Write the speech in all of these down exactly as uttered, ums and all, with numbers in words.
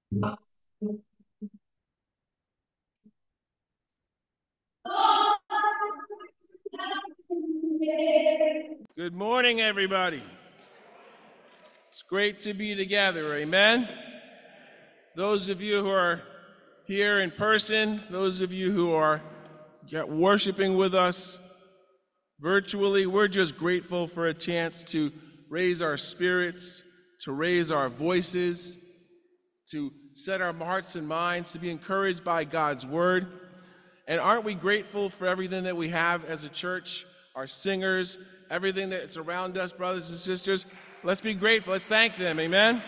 Good morning, everybody. It's great to be together, amen? Those of you who are here in person, those of you who are worshiping with us virtually, we're just grateful for a chance to raise our spirits, to raise our voices, to set our hearts and minds, to be encouraged by God's word. And aren't we grateful for everything that we have as a church, our singers, everything that's around us, brothers and sisters? Let's be grateful. Let's thank them, amen?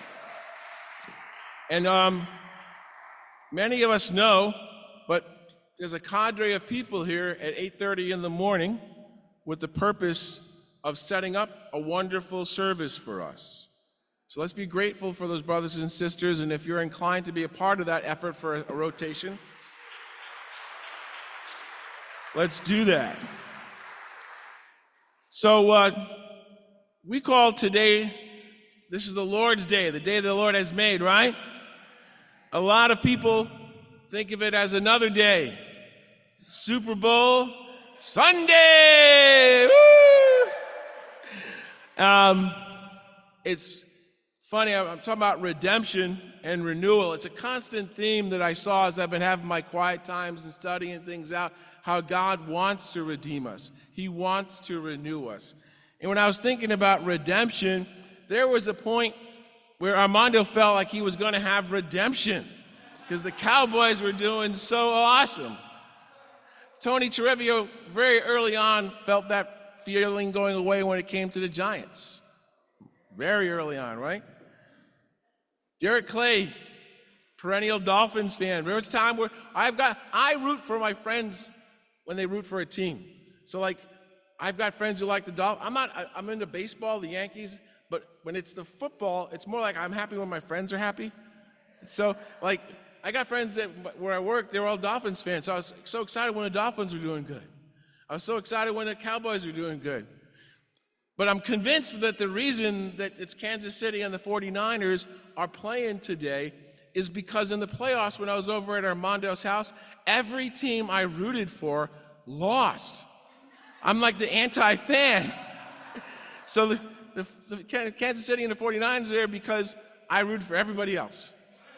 And um, many of us know, but there's a cadre of people here at eight thirty in the morning with the purpose of setting up a wonderful service for us. So let's be grateful for those brothers and sisters, and if you're inclined to be a part of that effort for a, a rotation, let's do that. So uh, we call today, this is the Lord's Day, the day the Lord has made, right? A lot of people think of it as another day. Super Bowl Sunday! Woo! Um, it's funny, I'm talking about redemption and renewal. It's a constant theme that I saw as I've been having my quiet times and studying things out, how God wants to redeem us. He wants to renew us. And when I was thinking about redemption, there was a point where Armando felt like he was going to have redemption because the Cowboys were doing so awesome. Tony Treviglio very early on felt that feeling going away when it came to the Giants. Very early on, right? Derek Clay, perennial Dolphins fan. There was a time where I've got, I root for my friends when they root for a team. So like, I've got friends who like the Dolphins. I'm not, I, I'm into baseball, the Yankees, but when it's the football, it's more like I'm happy when my friends are happy. So like, I got friends that where I work, they were all Dolphins fans. So I was so excited when the Dolphins were doing good. I was so excited when the Cowboys were doing good. But I'm convinced that the reason that it's Kansas City and the forty-niners are playing today is because in the playoffs, when I was over at Armando's house, every team I rooted for lost. I'm like the anti-fan. So the, the, the Kansas City and the forty-niners are there because I root for everybody else.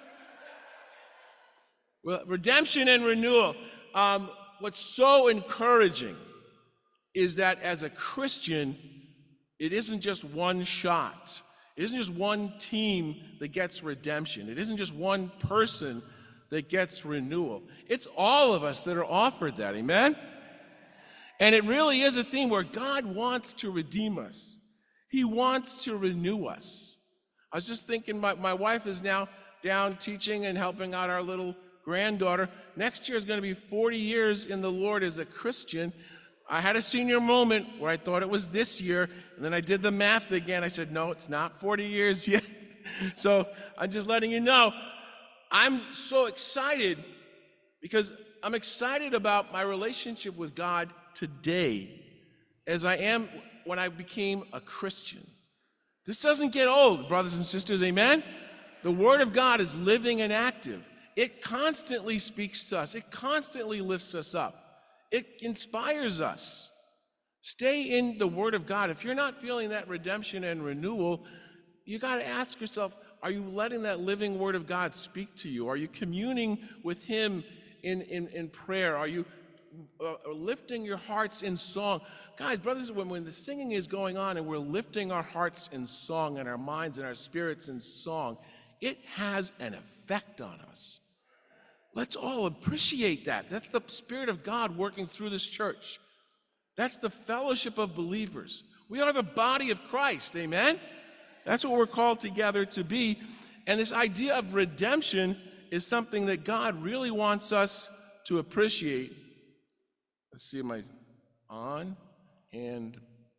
Well, redemption and renewal. Um, what's so encouraging is that as a Christian, it isn't just one shot. It isn't just one team that gets redemption. It isn't just one person that gets renewal. It's all of us that are offered that, amen? And it really is a theme where God wants to redeem us. He wants to renew us. I was just thinking, my, my wife is now down teaching and helping out our little granddaughter. Next year is going to be forty years in the Lord as a Christian. I had a senior moment where I thought it was this year, and then I did the math again. I said, no, it's not forty years yet. So I'm just letting you know, I'm so excited because I'm excited about my relationship with God today as I am when I became a Christian. This doesn't get old, brothers and sisters, amen? The Word of God is living and active. It constantly speaks to us. It constantly lifts us up. It inspires us. Stay in the Word of God. If you're not feeling that redemption and renewal, you got to ask yourself, are you letting that living Word of God speak to you? Are you communing with Him in, in, in prayer? Are you uh, lifting your hearts in song? Guys, brothers, when, when the singing is going on and we're lifting our hearts in song and our minds and our spirits in song, it has an effect on us. Let's all appreciate that. That's the Spirit of God working through this church. That's the fellowship of believers. We are the body of Christ, amen? That's what we're called together to be. And this idea of redemption is something that God really wants us to appreciate. Let's see, am I on? And,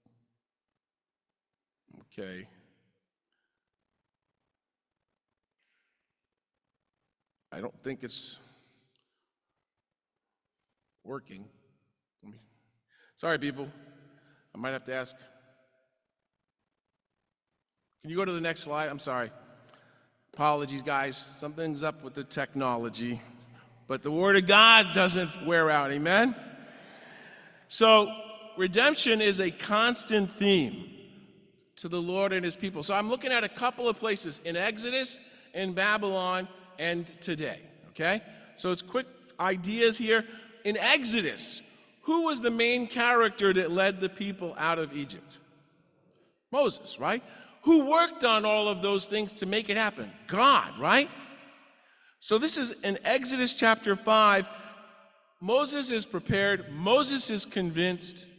okay. I don't think it's working. Sorry, people. I might have to ask. Can you go to the next slide? I'm sorry. Apologies, guys. Something's up with the technology. But the Word of God doesn't wear out. Amen? So, redemption is a constant theme to the Lord and his people. So I'm looking at a couple of places in Exodus, in Babylon, and today. Okay? So it's quick ideas here. In Exodus, who was the main character that led the people out of Egypt? Moses, right? Who worked on all of those things to make it happen? God, right? So this is in Exodus chapter five. Moses is prepared. Moses is convinced.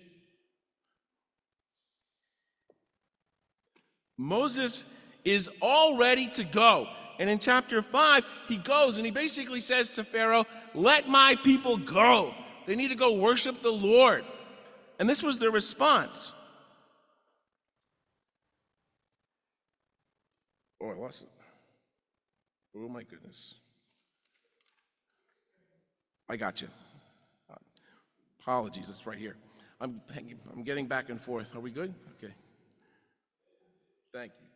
Moses is all ready to go. And in chapter five, he goes and he basically says to Pharaoh, let my people go. They need to go worship the Lord. And this was their response. Oh, I lost it. Oh, my goodness. I got you. Apologies, it's right here. I'm, I'm getting back and forth. Are we good? Okay. Thank you.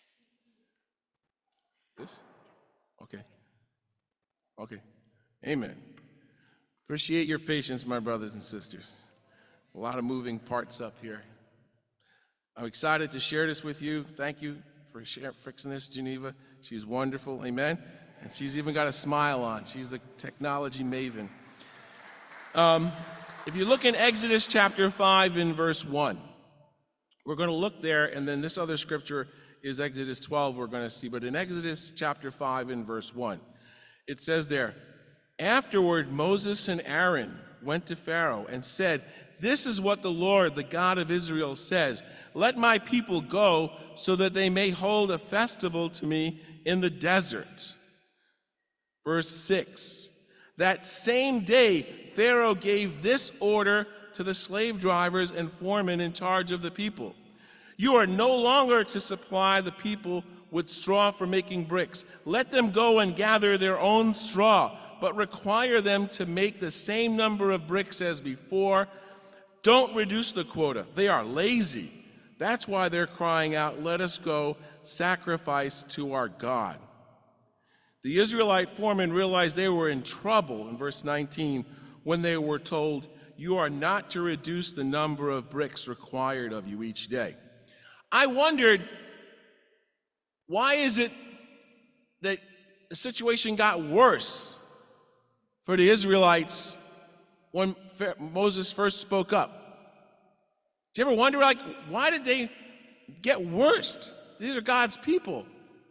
This? Okay. Okay. Amen. Appreciate your patience, my brothers and sisters. A lot of moving parts up here. I'm excited to share this with you. Thank you for share, fixing this, Geneva. She's wonderful. Amen. And she's even got a smile on. She's a technology maven. Um, if you look in Exodus chapter five in verse one, we're going to look there, and then this other scripture is Exodus twelve we're going to see. But in Exodus chapter five in verse one, it says there, afterward Moses and Aaron went to Pharaoh and said, this is what the Lord, the God of Israel, says. Let my people go so that they may hold a festival to me in the desert. Verse six, that same day Pharaoh gave this order to the slave drivers and foremen in charge of the people. You are no longer to supply the people with straw for making bricks. Let them go and gather their own straw, but require them to make the same number of bricks as before. Don't reduce the quota. They are lazy. That's why they're crying out, let us go sacrifice to our God. The Israelite foremen realized they were in trouble in verse nineteen when they were told, you are not to reduce the number of bricks required of you each day. I wondered, why is it that the situation got worse for the Israelites when Moses first spoke up? Do you ever wonder, like, why did they get worse? These are God's people.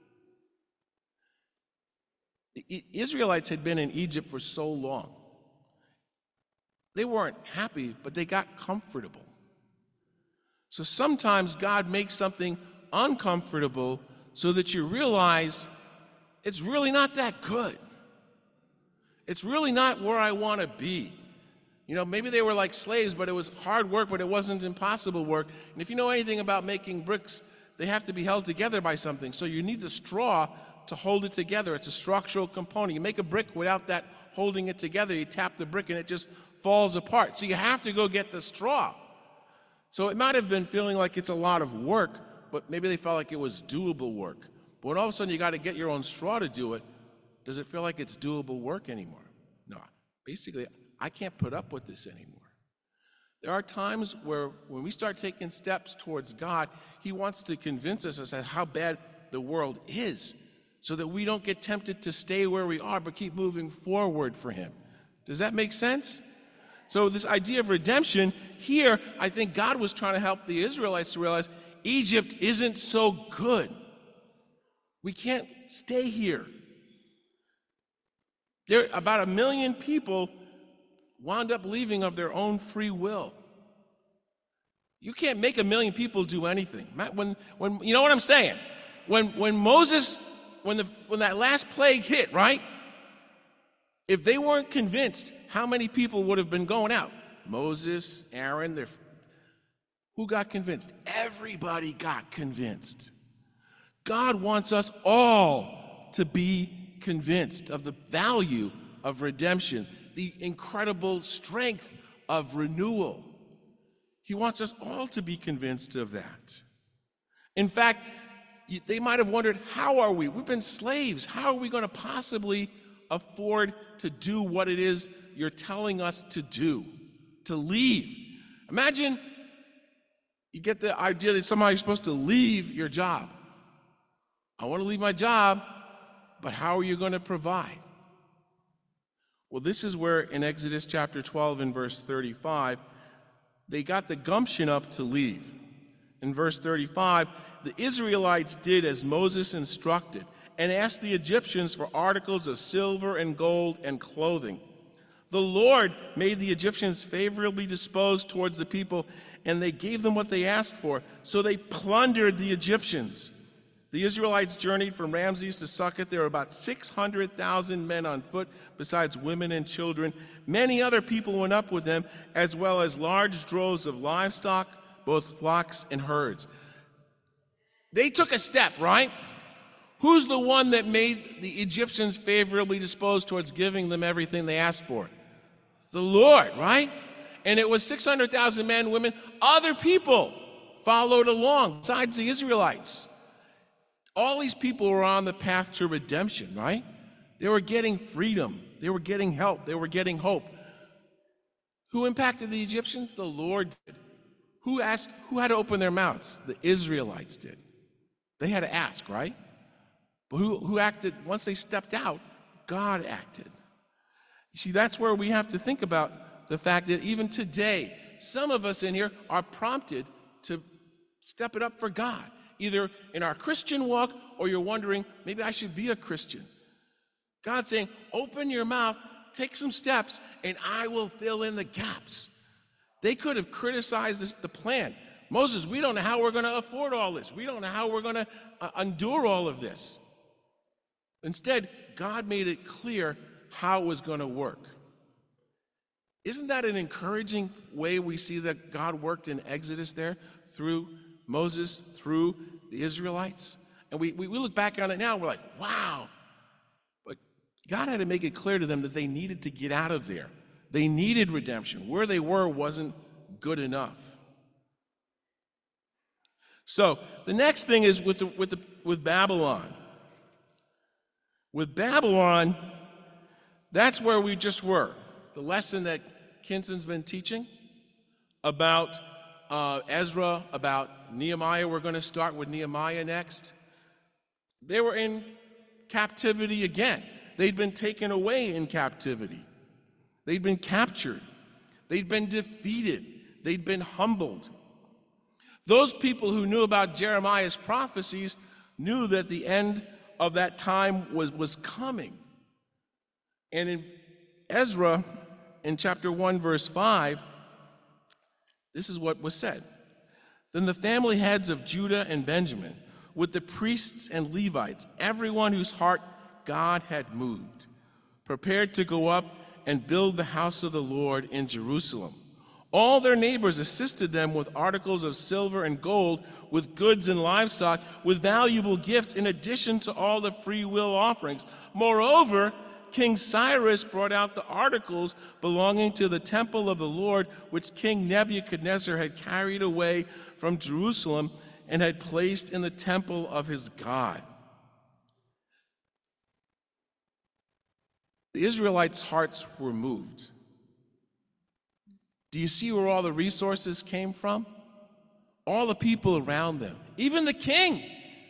The Israelites had been in Egypt for so long. They weren't happy, but they got comfortable. So sometimes God makes something uncomfortable so that you realize it's really not that good. It's really not where I want to be. You know, maybe they were like slaves, but it was hard work, but it wasn't impossible work. And if you know anything about making bricks, they have to be held together by something. So you need the straw to hold it together. It's a structural component. You make a brick without that holding it together. You tap the brick and it just falls apart. So you have to go get the straw. So it might have been feeling like it's a lot of work, but maybe they felt like it was doable work. But when all of a sudden you got to get your own straw to do it, does it feel like it's doable work anymore? No. Basically, I can't put up with this anymore. There are times where when we start taking steps towards God, he wants to convince us as to how bad the world is so that we don't get tempted to stay where we are but keep moving forward for him. Does that make sense? So this idea of redemption, here, I think God was trying to help the Israelites to realize Egypt isn't so good. We can't stay here. There, about a million people wound up leaving of their own free will. You can't make a million people do anything. When, when, you know what I'm saying? When, when Moses, when, the, when that last plague hit, right? If they weren't convinced, how many people would have been going out? Moses, Aaron, their, who got convinced? Everybody got convinced. God wants us all to be convinced of the value of redemption, the incredible strength of renewal. He wants us all to be convinced of that. In fact, you- they might have wondered, how are we? We've been slaves. How are we going to possibly afford to do what it is you're telling us to do, to leave? Imagine you get the idea that somehow you're supposed to leave your job. I want to leave my job, but how are you going to provide? Well, this is where in Exodus chapter twelve and verse thirty-five, they got the gumption up to leave. In verse thirty-five, the Israelites did as Moses instructed and asked the Egyptians for articles of silver and gold and clothing. The Lord made the Egyptians favorably disposed towards the people, and they gave them what they asked for. So they plundered the Egyptians. The Israelites journeyed from Ramses to Succoth. There were about six hundred thousand men on foot, besides women and children. Many other people went up with them, as well as large droves of livestock, both flocks and herds. They took a step, right? Who's the one that made the Egyptians favorably disposed towards giving them everything they asked for? The Lord, right? And it was six hundred thousand men, women. Other people followed along, besides the Israelites. All these people were on the path to redemption, right? They were getting freedom. They were getting help. They were getting hope. Who impacted the Egyptians? The Lord did. Who asked? Who had to open their mouths? The Israelites did. They had to ask, right? But who, who acted? Once they stepped out, God acted. You see, that's where we have to think about the fact that even today, some of us in here are prompted to step it up for God, either in our Christian walk or you're wondering, maybe I should be a Christian. God's saying, open your mouth, take some steps, and I will fill in the gaps. They could have criticized this, the plan. Moses, we don't know how we're going to afford all this. We don't know how we're going to uh, endure all of this. Instead, God made it clear how it was going to work. Isn't that an encouraging way we see that God worked in Exodus there through Moses, through the Israelites? And we, we, we look back on it now and we're like, wow. But God had to make it clear to them that they needed to get out of there. They needed redemption. Where they were wasn't good enough. So the next thing is with, the, with, the, with Babylon. With Babylon, that's where we just were. The lesson that Kinson's been teaching about uh, Ezra, about Nehemiah. We're going to start with Nehemiah next. They were in captivity again. They'd been taken away in captivity. They'd been captured. They'd been defeated. They'd been humbled. Those people who knew about Jeremiah's prophecies knew that the end of that time was, was coming. And in Ezra, in chapter one, verse five, this is what was said. Then the family heads of Judah and Benjamin, with the priests and Levites, everyone whose heart God had moved, prepared to go up and build the house of the Lord in Jerusalem. All their neighbors assisted them with articles of silver and gold, with goods and livestock, with valuable gifts, in addition to all the free will offerings. Moreover, King Cyrus brought out the articles belonging to the temple of the Lord, which King Nebuchadnezzar had carried away from Jerusalem and had placed in the temple of his God. The Israelites' hearts were moved. Do you see where all the resources came from? All the people around them, even the king.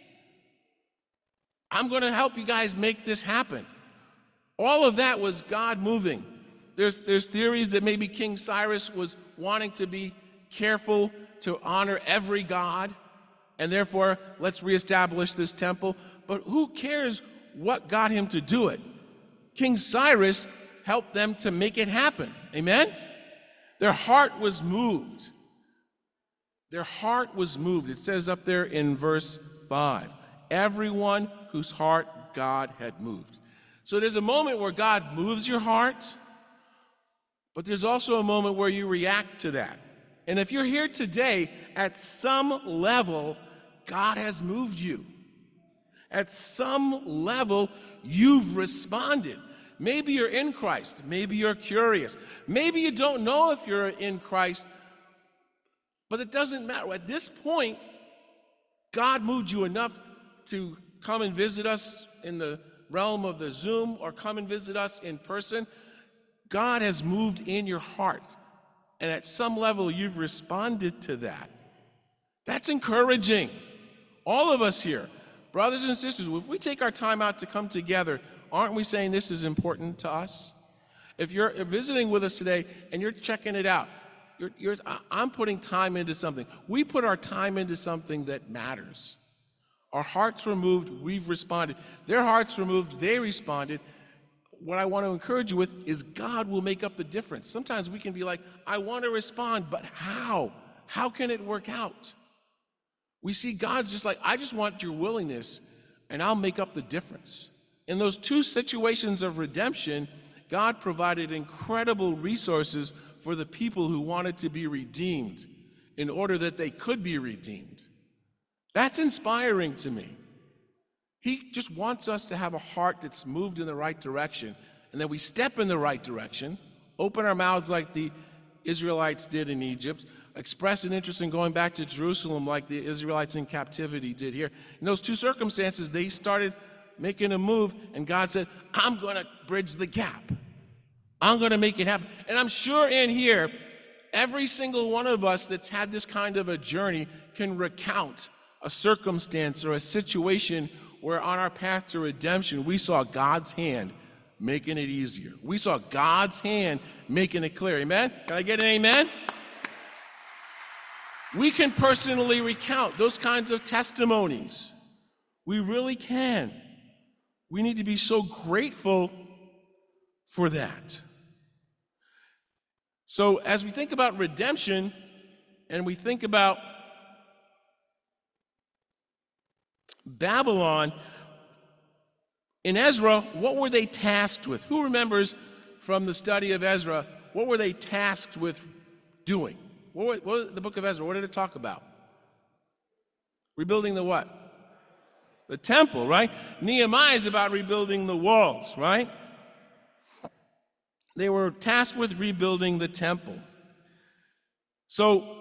I'm going to help you guys make this happen. All of that was God moving. There's, there's theories that maybe King Cyrus was wanting to be careful to honor every god, and therefore, let's reestablish this temple. But who cares what got him to do it? King Cyrus helped them to make it happen. Amen? Their heart was moved. Their heart was moved. It says up there in verse five, everyone whose heart God had moved. So there's a moment where God moves your heart, but there's also a moment where you react to that. And if you're here today, at some level, God has moved you. At some level, you've responded. Maybe you're in Christ. Maybe you're curious. Maybe you don't know if you're in Christ, but it doesn't matter. At this point, God moved you enough to come and visit us in the realm of the Zoom or come and visit us in person, God has moved in your heart. And at some level, you've responded to that. That's encouraging. All of us here, brothers and sisters, if we take our time out to come together, aren't we saying this is important to us? If you're visiting with us today and you're checking it out, you're, you're, I'm putting time into something. We put our time into something that matters. Our hearts were moved, we've responded. Their hearts were moved, they responded. What I want to encourage you with is God will make up the difference. Sometimes we can be like, I want to respond, but how? How can it work out? We see God's just like, I just want your willingness, and I'll make up the difference. In those two situations of redemption, God provided incredible resources for the people who wanted to be redeemed in order that they could be redeemed. That's inspiring to me. He just wants us to have a heart that's moved in the right direction, and that we step in the right direction, open our mouths like the Israelites did in Egypt, express an interest in going back to Jerusalem like the Israelites in captivity did here. In those two circumstances, they started making a move, and God said, I'm going to bridge the gap. I'm going to make it happen. And I'm sure in here, every single one of us that's had this kind of a journey can recount a circumstance or a situation where on our path to redemption, we saw God's hand making it easier. We saw God's hand making it clear. Amen? Can I get an amen? We can personally recount those kinds of testimonies. We really can. We need to be so grateful for that. So as we think about redemption and we think about Babylon, in Ezra, what were they tasked with? Who remembers from the study of Ezra, what were they tasked with doing? What, were, what the book of Ezra, what did it talk about? Rebuilding the what? The temple, right? Nehemiah is about rebuilding the walls, right? They were tasked with rebuilding the temple. So,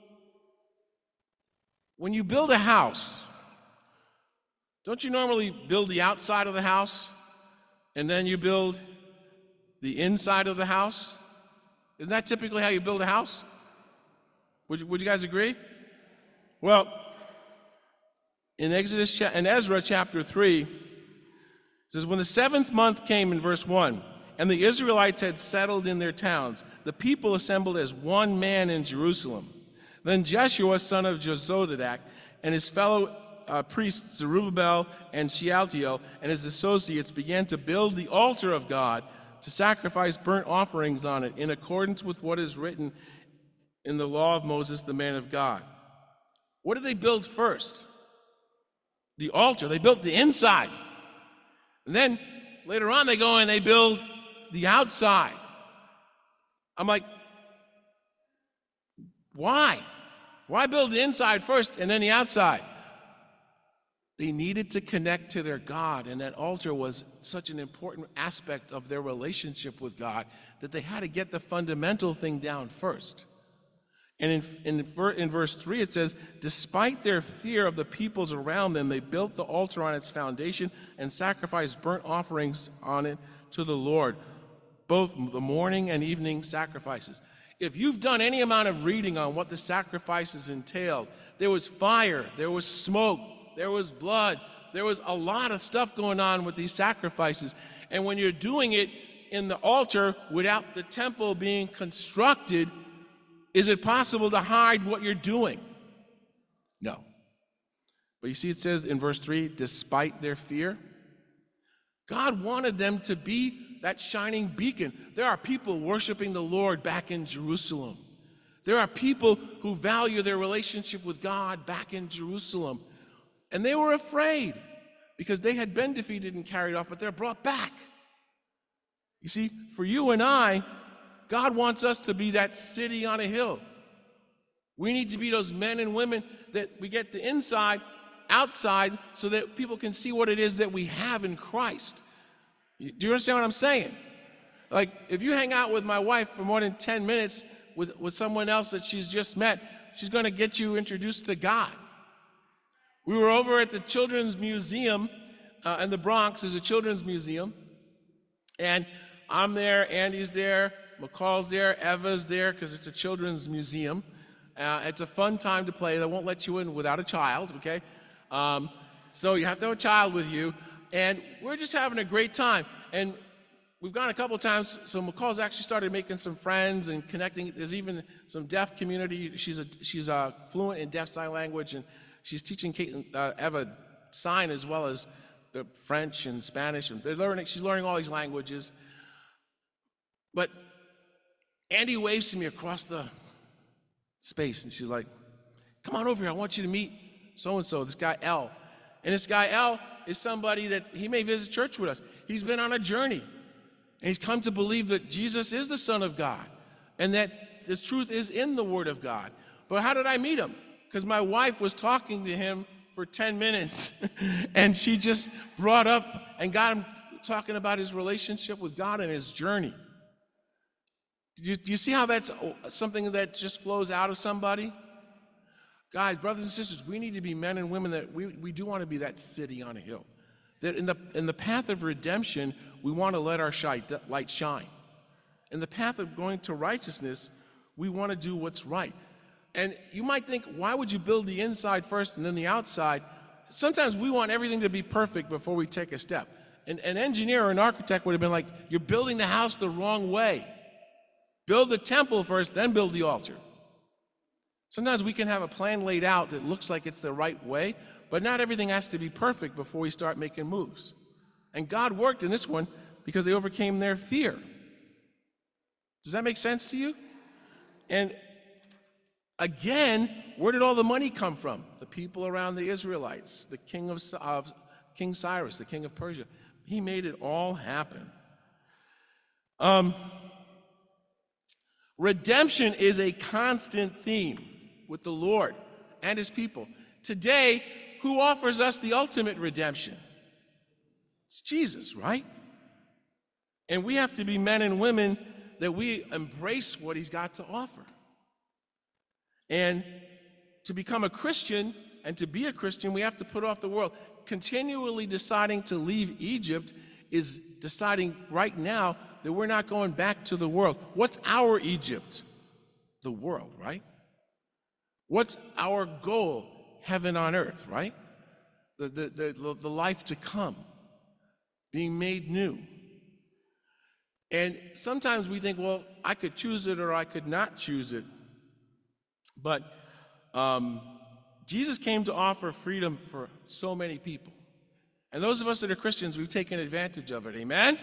when you build a house, don't you normally build the outside of the house and then you build the inside of the house? Isn't that typically how you build a house? Would you, would you guys agree? Well, in Exodus, in Ezra chapter three, it says, when the seventh month came in verse one, and the Israelites had settled in their towns, the people assembled as one man in Jerusalem. Then Jeshua, son of Jozadak, and his fellow uh, priests Zerubbabel and Shealtiel and his associates began to build the altar of God to sacrifice burnt offerings on it in accordance with what is written in the law of Moses, the man of God. What did they build first? The altar. They built the inside. And then later on they go and they build the outside. I'm like, why? Why build the inside first and then the outside? They needed to connect to their God, and that altar was such an important aspect of their relationship with God that they had to get the fundamental thing down first. And in, in, in verse three it says, despite their fear of the peoples around them, they built the altar on its foundation and sacrificed burnt offerings on it to the Lord, both the morning and evening sacrifices. If you've done any amount of reading on what the sacrifices entailed, there was fire, there was smoke, there was blood, there was a lot of stuff going on with these sacrifices. And when you're doing it in the altar without the temple being constructed, is it possible to hide what you're doing? No. But you see it says in verse three, despite their fear, God wanted them to be that shining beacon. There are people worshiping the Lord back in Jerusalem. There are people who value their relationship with God back in Jerusalem. And they were afraid because they had been defeated and carried off, but they're brought back. You see, for you and I, God wants us to be that city on a hill. We need to be those men and women that we get the inside, outside, so that people can see what it is that we have in Christ. Do you understand what I'm saying? Like, if you hang out with my wife for more than ten minutes with, with someone else that she's just met, she's going to get you introduced to God. We were over at the Children's Museum uh, in the Bronx. There's a Children's Museum. And I'm there, Andy's there, McCall's there, Eva's there, because it's a children's museum. Uh, it's a fun time to play. They won't let you in without a child, okay? Um, so you have to have a child with you. And we're just having a great time. And we've gone a couple times, so McCall's actually started making some friends and connecting. There's even some deaf community. She's a, she's a fluent in deaf sign language, and she's teaching Kate, uh, Eva sign as well as the French and Spanish, and they're learning. She's learning all these languages. But Andy waves to me across the space, and she's like, "Come on over here. I want you to meet so and so. This guy L." And this guy L is somebody that he may visit church with us. He's been on a journey, and he's come to believe that Jesus is the Son of God, and that this truth is in the Word of God. But how did I meet him? Because my wife was talking to him for ten minutes, and she just brought up and got him talking about his relationship with God and his journey. Do you, do you see how that's something that just flows out of somebody? Guys, brothers and sisters, we need to be men and women that we, we do want to be that city on a hill. That in the, in the path of redemption, we want to let our light shine. In the path of going to righteousness, we want to do what's right. And you might think, why would you build the inside first and then the outside? Sometimes we want everything to be perfect before we take a step. And an engineer or an architect would have been like, you're building the house the wrong way. Build the temple first, then build the altar. Sometimes we can have a plan laid out that looks like it's the right way, but not everything has to be perfect before we start making moves. And God worked in this one because they overcame their fear. Does that make sense to you? And again, where did all the money come from? The people around the Israelites, the king of, of King Cyrus, the king of Persia. He made it all happen. Um, redemption is a constant theme with the Lord and his people. Today, who offers us the ultimate redemption? It's Jesus, right? And we have to be men and women that we embrace what he's got to offer. And to become a Christian and to be a Christian, we have to put off the world. Continually deciding to leave Egypt is deciding right now that we're not going back to the world. What's our Egypt? The world, right? What's our goal? Heaven on earth, right? The, the, the, the life to come, being made new. And sometimes we think, well, I could choose it or I could not choose it. But um, Jesus came to offer freedom for so many people. And those of us that are Christians, we've taken advantage of it, amen?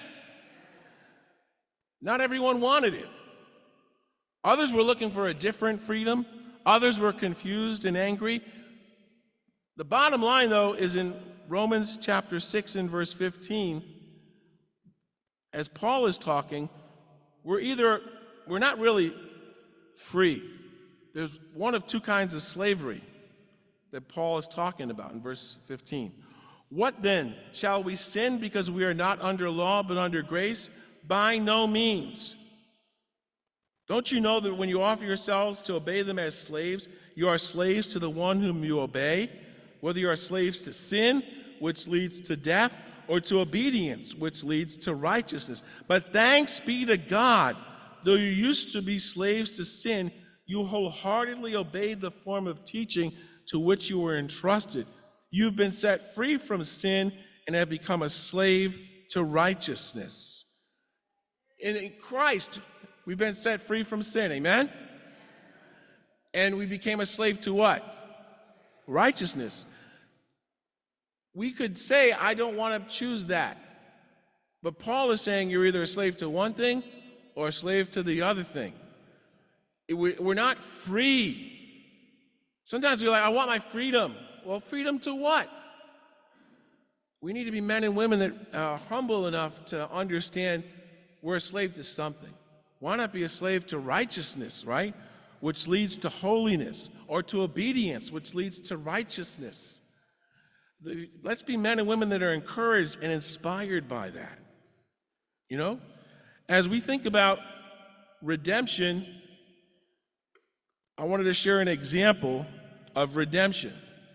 Not everyone wanted it. Others were looking for a different freedom. Others were confused and angry. The bottom line, though, is in Romans chapter six and verse fifteen. As Paul is talking, we're either, we're not really free. There's one of two kinds of slavery that Paul is talking about in verse fifteen. What then? Shall we sin because we are not under law but under grace? By no means. Don't you know that when you offer yourselves to obey them as slaves, you are slaves to the one whom you obey, whether you are slaves to sin, which leads to death, or to obedience, which leads to righteousness. But thanks be to God, though you used to be slaves to sin, you wholeheartedly obeyed the form of teaching to which you were entrusted. You've been set free from sin and have become a slave to righteousness. And in Christ, we've been set free from sin, amen? And we became a slave to what? Righteousness. We could say, I don't want to choose that. But Paul is saying you're either a slave to one thing or a slave to the other thing. We're not free. Sometimes we're like, I want my freedom. Well, freedom to what? We need to be men and women that are humble enough to understand we're a slave to something. Why not be a slave to righteousness, right? Which leads to holiness, or to obedience, which leads to righteousness. Let's be men and women that are encouraged and inspired by that. You know? As we think about redemption, I wanted to share an example of redemption.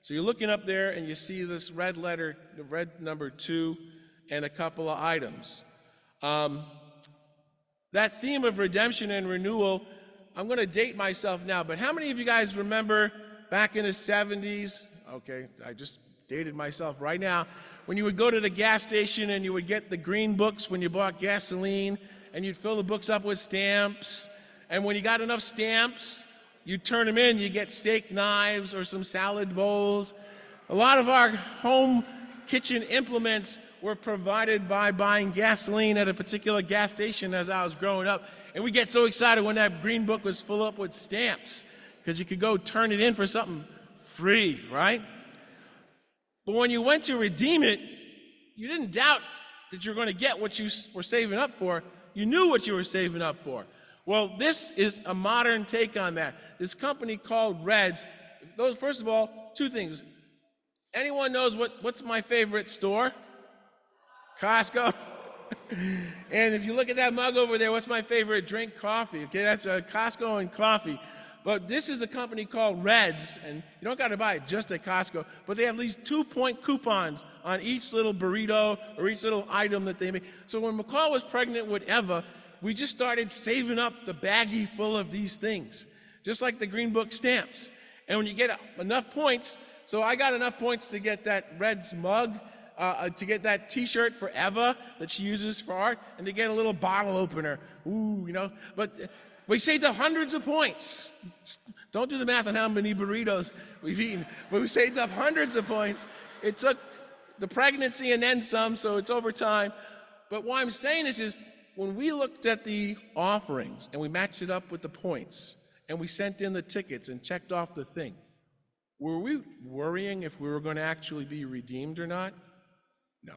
So you're looking up there and you see this red letter, the red number two, and a couple of items. Um, that theme of redemption and renewal, I'm going to date myself now, but how many of you guys remember back in the seventies? Okay, I just dated myself right now. When you would go to the gas station and you would get the green books when you bought gasoline, and you'd fill the books up with stamps, and when you got enough stamps, you turn them in, you get steak knives or some salad bowls. A lot of our home kitchen implements were provided by buying gasoline at a particular gas station as I was growing up. And we get so excited when that green book was full up with stamps, because you could go turn it in for something free, right? But when you went to redeem it, you didn't doubt that you're going to get what you were saving up for. You knew what you were saving up for. Well, this is a modern take on that. This company called Reds, those, first of all, two things. Anyone knows what, what's my favorite store? Costco. And if you look at that mug over there, what's my favorite drink? Coffee. Okay, that's a Costco and coffee. But this is a company called Reds, and you don't got to buy it just at Costco, but they have at least two-point coupons on each little burrito or each little item that they make. So when McCall was pregnant with Eva, we just started saving up the baggie full of these things, just like the Green Book stamps. And when you get enough points, so I got enough points to get that Reds mug, uh, to get that T-shirt for Eva that she uses for art, and to get a little bottle opener. Ooh, you know, but we saved up hundreds of points. Don't do the math on how many burritos we've eaten, but we saved up hundreds of points. It took the pregnancy and then some, so it's over time. But why I'm saying this is, when we looked at the offerings and we matched it up with the points and we sent in the tickets and checked off the thing, were we worrying if we were going to actually be redeemed or not? No.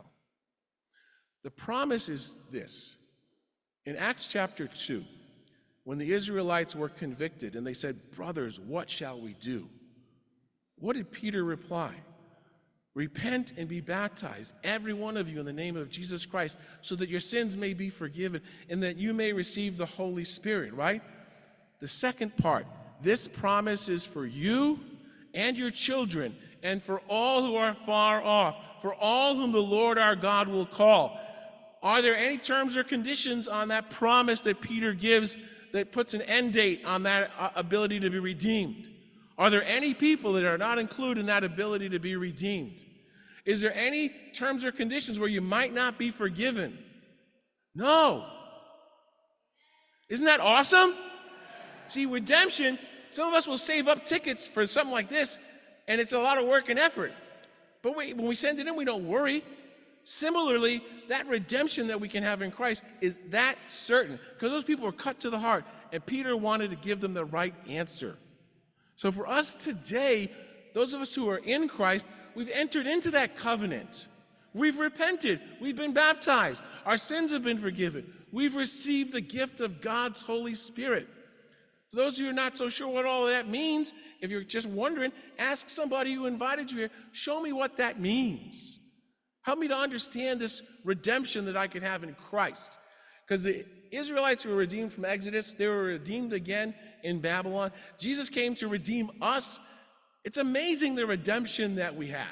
The promise is this. In Acts chapter two, when the Israelites were convicted and they said, "Brothers, what shall we do?" What did Peter reply? "Repent and be baptized, every one of you, in the name of Jesus Christ, so that your sins may be forgiven and that you may receive the Holy Spirit," right? The second part, this promise is for you and your children and for all who are far off, for all whom the Lord our God will call. Are there any terms or conditions on that promise that Peter gives that puts an end date on that ability to be redeemed? Are there any people that are not included in that ability to be redeemed? Is there any terms or conditions where you might not be forgiven? No. Isn't that awesome? See, redemption, some of us will save up tickets for something like this, and it's a lot of work and effort. But we, when we send it in, we don't worry. Similarly, that redemption that we can have in Christ is that certain, because those people were cut to the heart, and Peter wanted to give them the right answer. So for us today, those of us who are in Christ, we've entered into that covenant. We've repented. We've been baptized. Our sins have been forgiven. We've received the gift of God's Holy Spirit. For those of you who are not so sure what all of that means, if you're just wondering, ask somebody who invited you here, show me what that means. Help me to understand this redemption that I can have in Christ. Because the Israelites who were redeemed from Exodus, they were redeemed again in Babylon. Jesus came to redeem us. It's amazing the redemption that we have.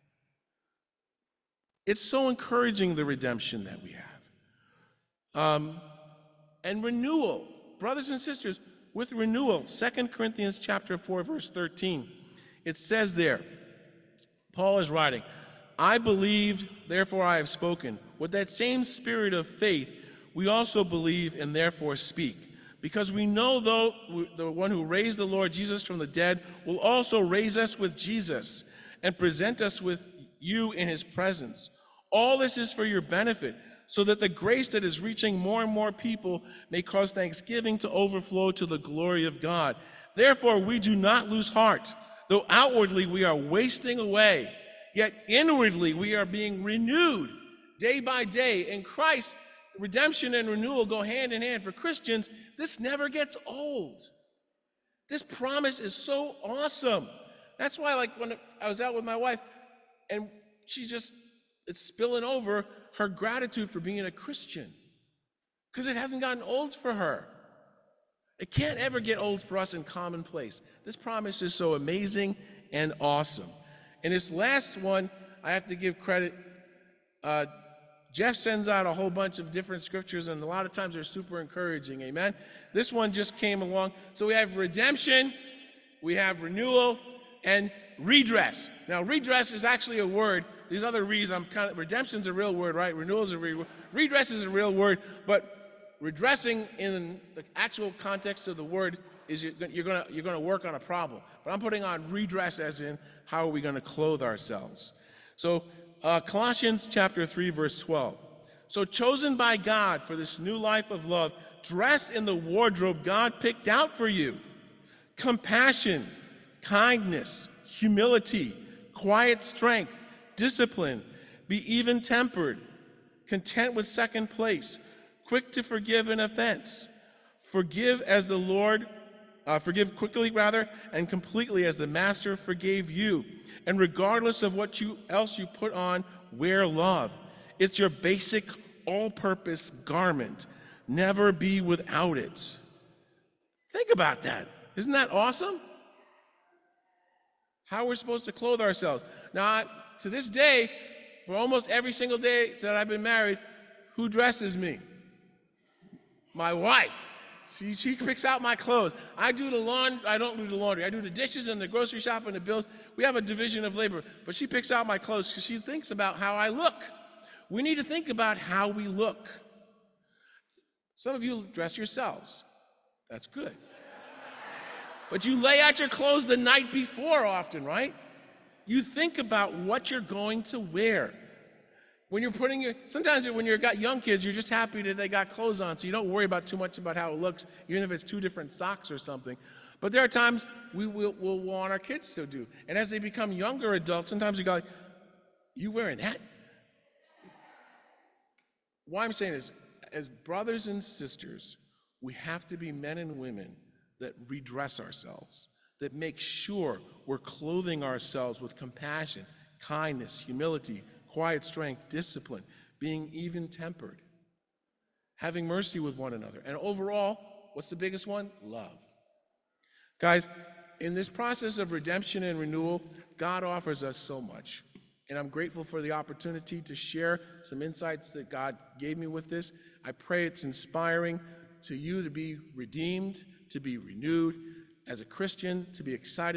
It's so encouraging, the redemption that we have. Um, and renewal, brothers and sisters, with renewal, Second Corinthians chapter four, verse thirteen, it says there, Paul is writing, "I believed, therefore I have spoken. With that same spirit of faith, we also believe and therefore speak. Because we know, though, the one who raised the Lord Jesus from the dead will also raise us with Jesus and present us with you in his presence. All this is for your benefit, so that the grace that is reaching more and more people may cause thanksgiving to overflow to the glory of God. Therefore, we do not lose heart, though outwardly we are wasting away, yet inwardly we are being renewed day by day." In Christ, redemption and renewal go hand in hand. For Christians, this never gets old. This promise is so awesome. That's why, like, when I was out with my wife, and she just, it's spilling over her gratitude for being a Christian, because it hasn't gotten old for her. It can't ever get old for us in Commonplace. This promise is so amazing and awesome. And this last one, I have to give credit. Uh, Jeff sends out a whole bunch of different scriptures, and a lot of times they're super encouraging, amen? This one just came along. So we have redemption, we have renewal, and redress. Now, redress is actually a word. These other re's, I'm kind of, redemption's a real word, right? Renewal is a real word. Redress is a real word, but redressing in the actual context of the word is you're going to you're going to work on a problem. But I'm putting on redress as in how are we going to clothe ourselves. So uh, Colossians chapter three, verse twelve. So chosen by God for this new life of love, dress in the wardrobe God picked out for you. Compassion, kindness, humility, quiet strength, discipline, be even-tempered, content with second place, quick to forgive an offense. Forgive as the Lord, uh, forgive quickly rather, and completely as the Master forgave you. And regardless of what you else you put on, wear love. It's your basic all-purpose garment. Never be without it. Think about that. Isn't that awesome? How we're supposed to clothe ourselves. Now, to this day, for almost every single day that I've been married, who dresses me? My wife. She, she picks out my clothes. I do the laundry. I don't do the laundry. I do the dishes and the grocery shop and the bills. We have a division of labor, but she picks out my clothes because she thinks about how I look. We need to think about how we look. Some of you dress yourselves. That's good. But you lay out your clothes the night before often, right? You think about what you're going to wear. When you're putting your, sometimes when you've got young kids, you're just happy that they got clothes on, so you don't worry about too much about how it looks, even if it's two different socks or something. But there are times we will we'll want our kids to do. And as they become younger adults, sometimes you go like, you wearing that? Why I'm saying is, as brothers and sisters, we have to be men and women that redress ourselves, that make sure we're clothing ourselves with compassion, kindness, humility, quiet strength, discipline, being even-tempered, having mercy with one another. And overall, what's the biggest one? Love. Guys, in this process of redemption and renewal, God offers us so much. And I'm grateful for the opportunity to share some insights that God gave me with this. I pray it's inspiring to you to be redeemed, to be renewed, as a Christian, to be excited